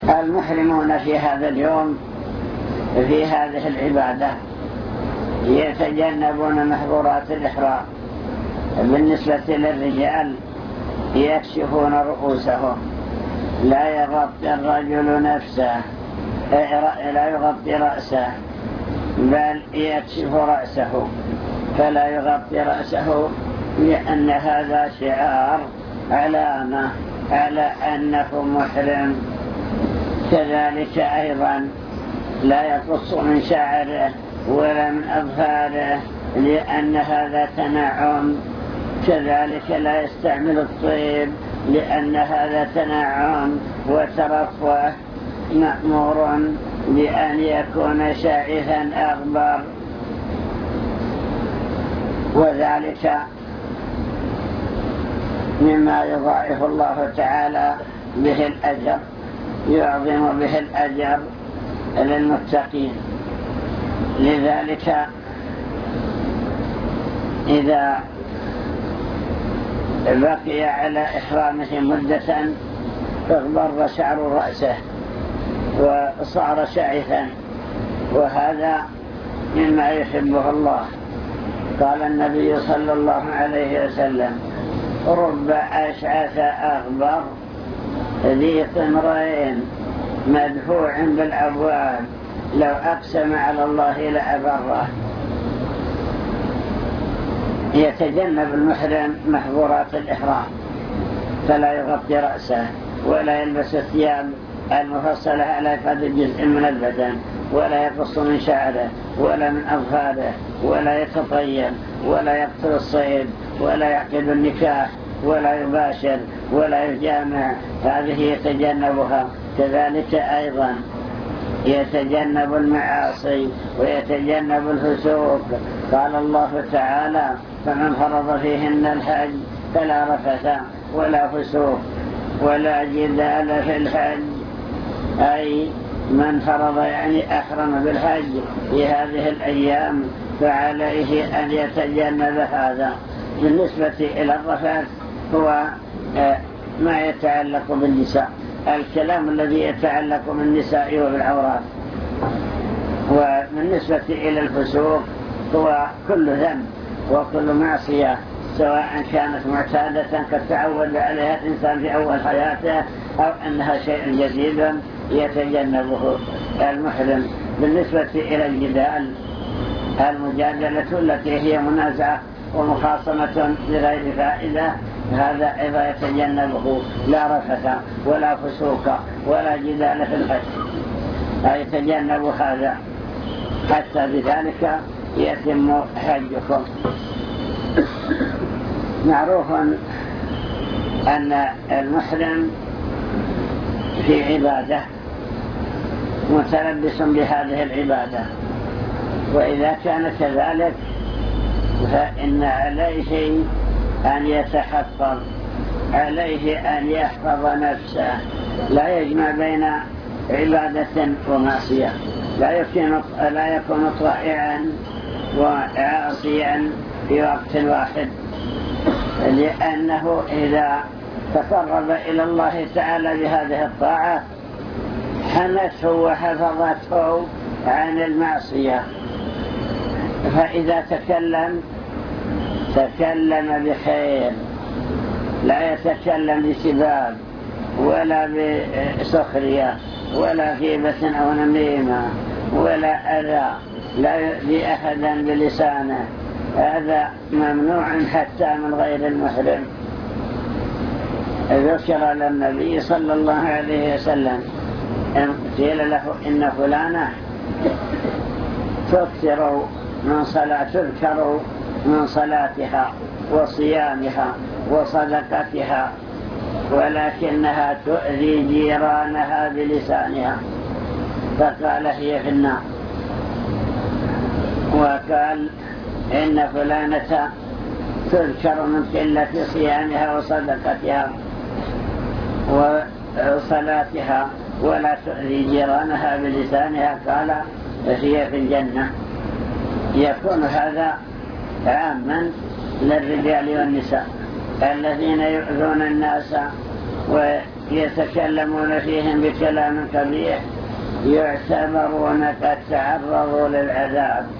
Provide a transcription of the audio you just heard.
المحرمون في هذا اليوم في هذه العبادة يتجنبون محظورات الإحرام. بالنسبة للرجال يكشفون رؤوسهم، لا يغطي الرجل نفسه، لا يغطي رأسه، بل يكشف رأسه، فلا يغطي رأسه، لأن هذا شعار علامة على أنه محرم. كذلك أيضا لا يقص من شعره ولا من أظفاره، لأن هذا تنعم. كذلك لا يستعمل الطيب، لأن هذا تنعم وترفه. مأمور بأن يكون شائثا أغبر، وذلك مما يضاعف الله تعالى به الأجر، يعظم به الأجر للمتقين. لذلك إذا بقي على إحرامه مدة اغبر شعر رأسه وصار شائثا، وهذا مما يحبه الله. قال النبي صلى الله عليه وسلم: رب أشعث أغبر ذي طمرين مدفوع بالأبواب لو أقسم على الله لأبره. يتجنب المحرم محظورات الإحرام، فلا يغطي رأسه، ولا يلبس الثياب المفصلة على قدر جزء من البدن، ولا يقص من شعره ولا من أظفاره، ولا يتطيب، ولا يقتل الصيد، ولا يعقد النكاح، ولا يباشر، ولا يجامع. هذه يتجنبها. كذلك أيضا يتجنب المعاصي ويتجنب الفسوق. قال الله تعالى: فمن فرض فيهن الحج فلا رفث ولا فسوق ولا جدال في الحج. أي من فرض يعني أحرم بالحج في هذه الأيام فعليه أن يتجنب هذا. بالنسبة إلى الرفث هو ما يتعلق بالنساء، الكلام الذي يتعلق بالنساء وبالعورات. وبالنسبة إلى الفسوق هو كل ذنب وكل معصية، سواء كانت معتادة قد تعود عليها الإنسان في أول حياته، أو أنها شيء جديد يتجنبه المحرم. بالنسبة إلى الجدال، المجادلة التي هي منازعة ومخاصمة بغير فائدة، هذا أيضا يتجنبه. لا رفث ولا فسوق ولا جدال في الحج، يتجنب هذا، حتى بذلك يتم حجكم. معروف أن المحرم في عبادة متلبس بهذه العبادة، وإذا كان كذلك فإن عليه أن يتحفظ، عليه أن يحفظ نفسه، لا يجمع بين عبادة ومعصية، لا يكون طائعا وعاصيا في وقت واحد، لأنه إذا تقرب إلى الله تعالى بهذه الطاعة حمته وحفظته عن المعصية. فإذا تكلم بخير، لا يتكلم بسباب ولا بسخرية ولا غيبة أو نميمة ولا أذى، لا يؤذي أحدا بلسانه، هذا ممنوع حتى من غير المحرم. ذكر للنبي صلى الله عليه وسلم قيل له إن فلانة تذكر من صلاتها وصيامها وصدقتها، ولكنها تؤذي جيرانها بلسانها، فقال هي في النار. وقال إن فلانة تذكر من قلة صيامها وصدقتها وصلاتها ولا تؤذي جيرانها بلسانها، قال هي في الجنة. يكون هذا عاما للرجال والنساء الذين يؤذون الناس يتكلمون فيهم بكلام قبيح يعتبرون قد تعرضوا للعذاب